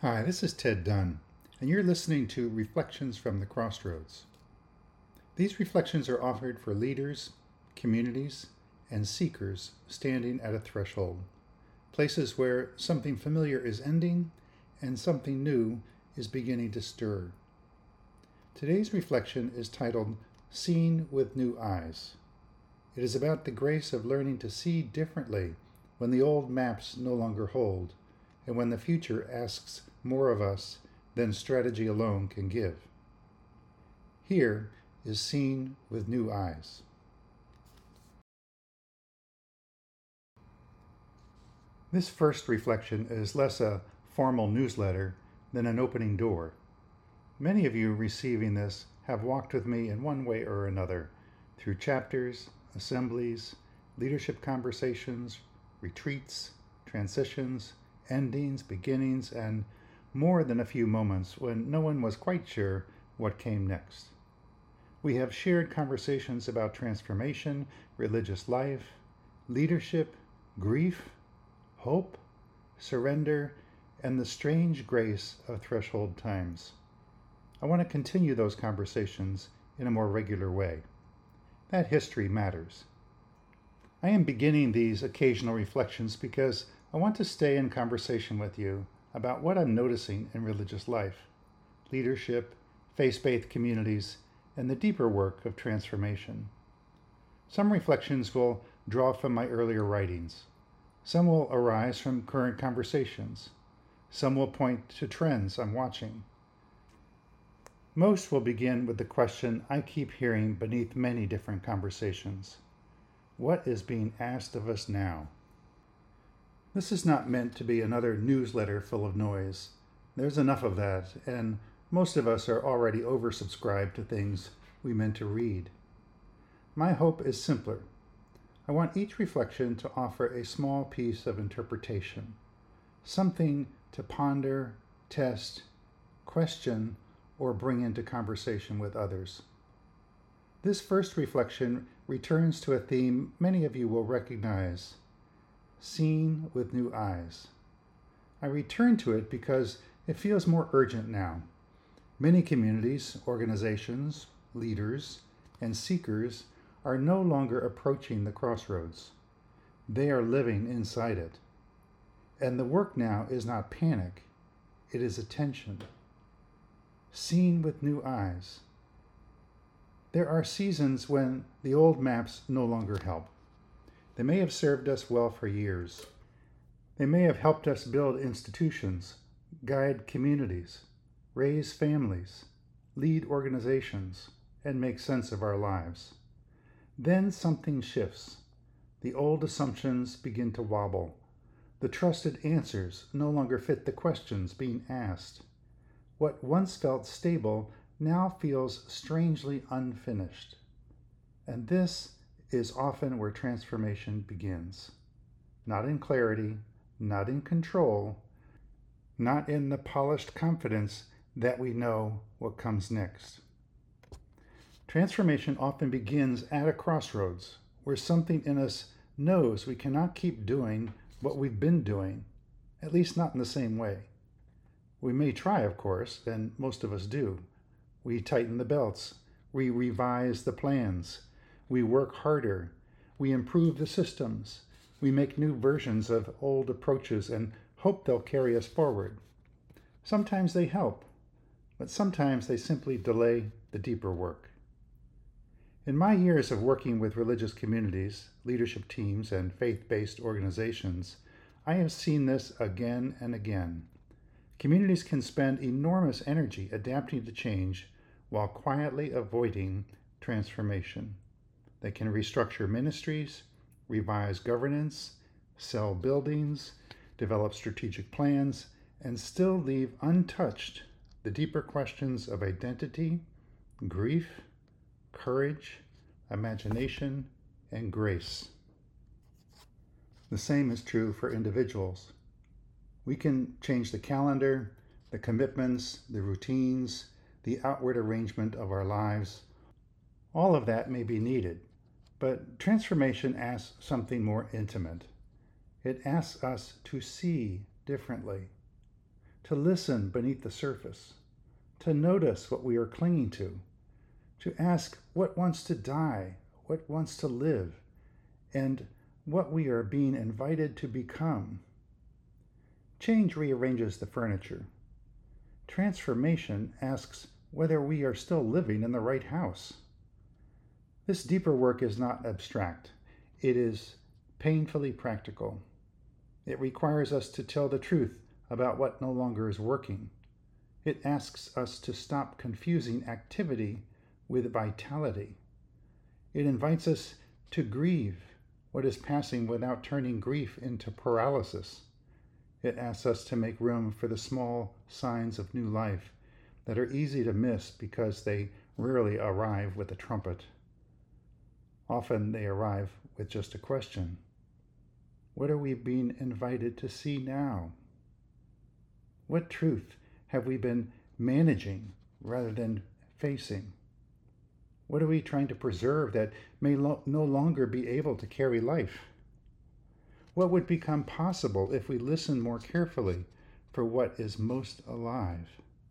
Hi, this is Ted Dunn, and you're listening to Reflections from the Crossroads. These reflections are offered for leaders, communities, and seekers standing at a threshold, places where something familiar is ending and something new is beginning to stir. Today's reflection is titled Seeing with New Eyes. It is about the grace of learning to see differently when the old maps no longer hold, and when the future asks more of us than strategy alone can give. Here is Seen with New Eyes. This first reflection is less a formal newsletter than an opening door. Many of you receiving this have walked with me in one way or another through chapters, assemblies, leadership conversations, retreats, transitions, endings, beginnings, and more than a few moments when no one was quite sure what came next. We have shared conversations about transformation, religious life, leadership, grief, hope, surrender, and the strange grace of threshold times. I want to continue those conversations in a more regular way. That history matters. I am beginning these occasional reflections because I want to stay in conversation with you about what I'm noticing in religious life, leadership, faith-based communities, and the deeper work of transformation. Some reflections will draw from my earlier writings. Some will arise from current conversations. Some will point to trends I'm watching. Most will begin with the question I keep hearing beneath many different conversations. What is being asked of us now? This is not meant to be another newsletter full of noise. There's enough of that, and most of us are already oversubscribed to things we meant to read. My hope is simpler. I want each reflection to offer a small piece of interpretation, something to ponder, test, question, or bring into conversation with others. This first reflection returns to a theme many of you will recognize, Seen with New Eyes. I return to it because it feels more urgent now. Many communities, organizations, leaders, and seekers are no longer approaching the crossroads. They are living inside it. And the work now is not panic, it is attention. Seen with new eyes. There are seasons when the old maps no longer help. They may have served us well for years. They may have helped us build institutions, guide communities, raise families, lead organizations, and make sense of our lives. Then something shifts. The old assumptions begin to wobble. The trusted answers no longer fit the questions being asked. What once felt stable now feels strangely unfinished. And this is often where transformation begins. Not in clarity, not in control, not in the polished confidence that we know what comes next. Transformation often begins at a crossroads where something in us knows we cannot keep doing what we've been doing, at least not in the same way. We may try, of course, and most of us do. We tighten the belts, we revise the plans, we work harder, we improve the systems, we make new versions of old approaches and hope they'll carry us forward. Sometimes they help, but sometimes they simply delay the deeper work. In my years of working with religious communities, leadership teams, and faith-based organizations, I have seen this again and again. Communities can spend enormous energy adapting to change while quietly avoiding transformation. They can restructure ministries, revise governance, sell buildings, develop strategic plans, and still leave untouched the deeper questions of identity, grief, courage, imagination, and grace. The same is true for individuals. We can change the calendar, the commitments, the routines, the outward arrangement of our lives. All of that may be needed, but transformation asks something more intimate. It asks us to see differently. to listen beneath the surface, to notice what we are clinging to ask what wants to die, what wants to live, and what we are being invited to become. Change rearranges the furniture. Transformation asks whether we are still living in the right house. This deeper work is not abstract. It is painfully practical. It requires us to tell the truth about what no longer is working. It asks us to stop confusing activity with vitality. It invites us to grieve what is passing without turning grief into paralysis. It asks us to make room for the small signs of new life that are easy to miss because they rarely arrive with a trumpet. Often they arrive with just a question. What are we being invited to see now? What truth have we been managing rather than facing? What are we trying to preserve that may no longer be able to carry life? What would become possible if we listen more carefully for what is most alive?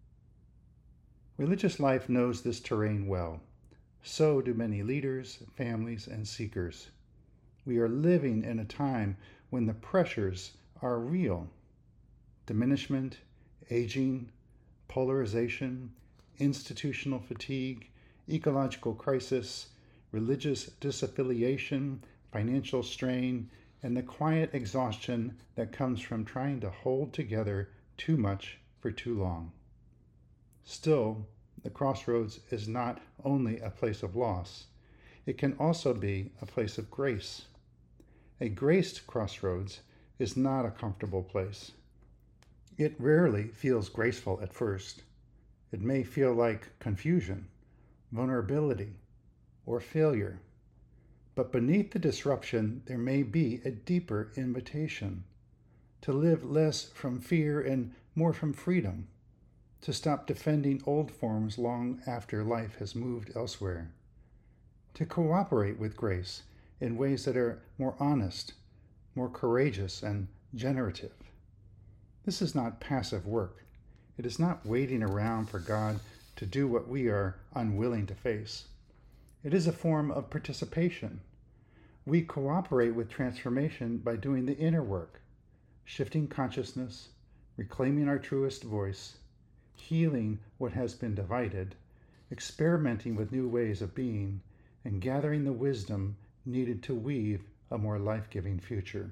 Religious life knows this terrain well. So do many leaders, families, and seekers. We are living in a time when the pressures are real. Diminishment, aging, polarization, institutional fatigue, ecological crisis, religious disaffiliation, financial strain, and the quiet exhaustion that comes from trying to hold together too much for too long. Still, the crossroads is not only a place of loss, it can also be a place of grace. A graced crossroads is not a comfortable place. It rarely feels graceful at first. It may feel like confusion, vulnerability, or failure. But beneath the disruption, there may be a deeper invitation to live less from fear and more from freedom, to stop defending old forms long after life has moved elsewhere, to cooperate with grace in ways that are more honest, more courageous, and generative. This is not passive work. It is not waiting around for God to do what we are unwilling to face. It is a form of participation. We cooperate with transformation by doing the inner work, shifting consciousness, reclaiming our truest voice, healing what has been divided, experimenting with new ways of being, and gathering the wisdom needed to weave a more life-giving future.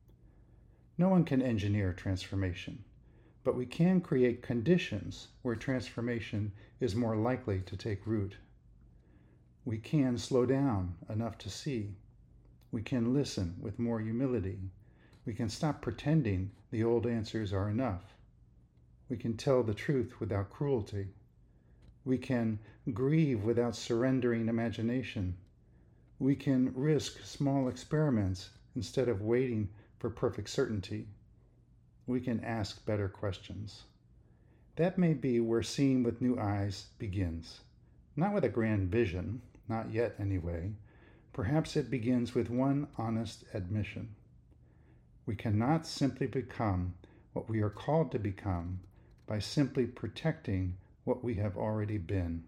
No one can engineer transformation, but we can create conditions where transformation is more likely to take root. We can slow down enough to see. We can listen with more humility. We can stop pretending the old answers are enough. We can tell the truth without cruelty. We can grieve without surrendering imagination. We can risk small experiments instead of waiting for perfect certainty. We can ask better questions. That may be where seeing with new eyes begins. Not with a grand vision, not yet anyway. Perhaps it begins with one honest admission. We cannot simply become what we are called to become by simply protecting what we have already been.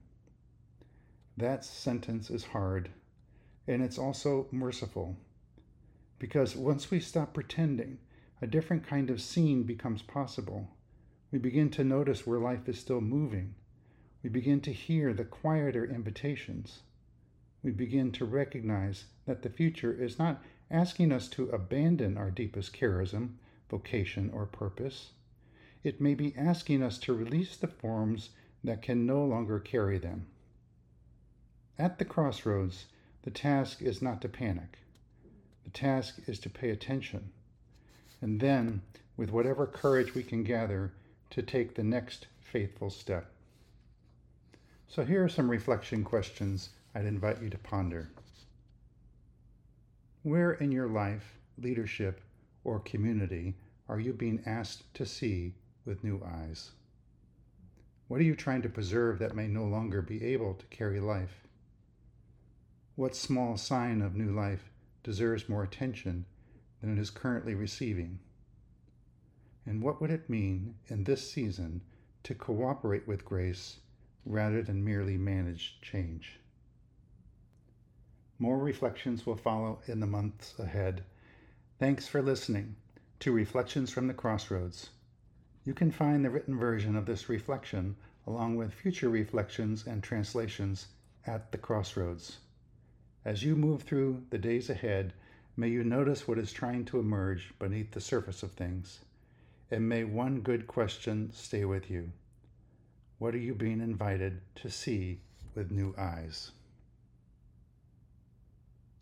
That sentence is hard, and it's also merciful, because once we stop pretending, a different kind of seeing becomes possible. We begin to notice where life is still moving. We begin to hear the quieter invitations. We begin to recognize that the future is not asking us to abandon our deepest charism, vocation, or purpose. It may be asking us to release the forms that can no longer carry them. At the crossroads, the task is not to panic. The task is to pay attention, and then, with whatever courage we can gather, to take the next faithful step. So here are some reflection questions I'd invite you to ponder. Where in your life, leadership, or community are you being asked to see with new eyes? What are you trying to preserve that may no longer be able to carry life? What small sign of new life deserves more attention than it is currently receiving? And what would it mean in this season to cooperate with grace rather than merely manage change? More reflections will follow in the months ahead. Thanks for listening to Reflections from the Crossroads. You can find the written version of this reflection along with future reflections and translations at the Crossroads. As you move through the days ahead, may you notice what is trying to emerge beneath the surface of things, and may one good question stay with you. What are you being invited to see with new eyes?